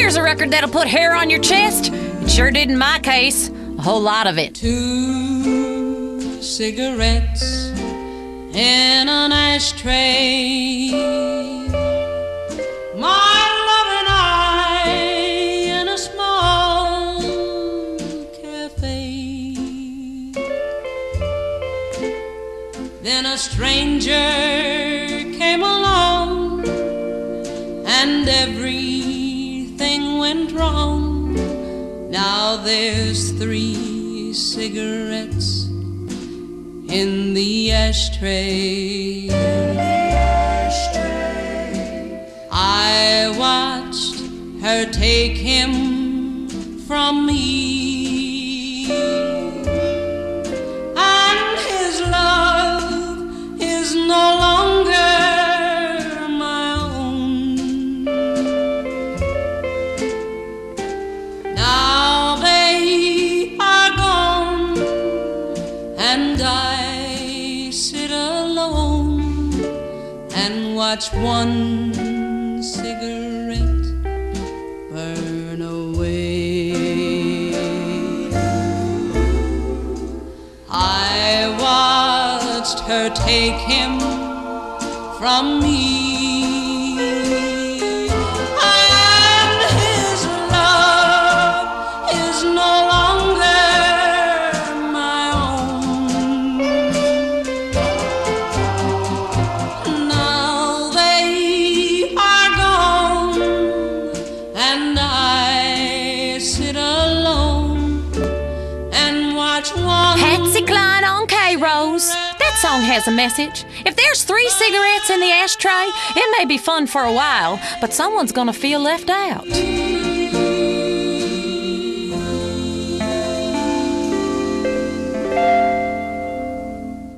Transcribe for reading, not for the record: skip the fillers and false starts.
Here's a record that'll put hair on your chest. It sure did in my case. A whole lot of it. 2 cigarettes in an ashtray. My love and I in a small cafe. Then a stranger came along and everything went wrong. Now there's 3 cigarettes in the ashtray. I watched her take him from me, and his love is no longer my own. Now they are gone, and I sit alone and watch one cigarette burn away. I watched her take him from me, and his love is no longer my own. Now they are gone, and I sit alone and watch one. Patsy Cline on K-Rose. That song has a message. If there's 3 cigarettes in the ashtray, it may be fun for a while, but someone's gonna feel left out.